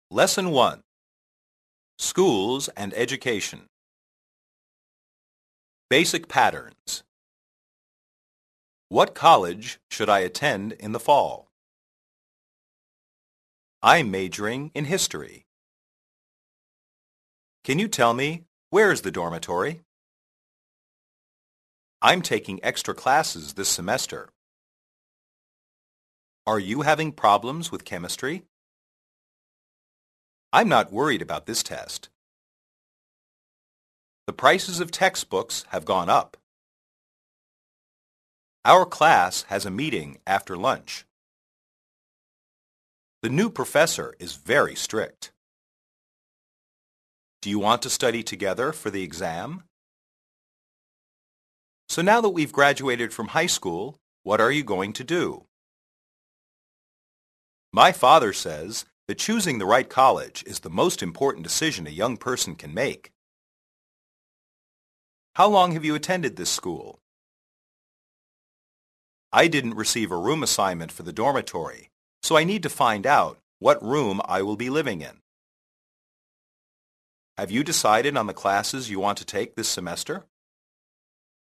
Lesson 1. Schools and Education. Basic Patterns. What college should I attend in the fall? I'm majoring in history. Can you tell me, where is the dormitory? I'm taking extra classes this semester. Are you having problems with chemistry? I'm not worried about this test. The prices of textbooks have gone up. Our class has a meeting after lunch. The new professor is very strict. Do you want to study together for the exam? So now that we've graduated from high school, what are you going to do? My father says that choosing the right college is the most important decision a young person can make. How long have you attended this school? I didn't receive a room assignment for the dormitory, so I need to find out what room I will be living in. Have you decided on the classes you want to take this semester?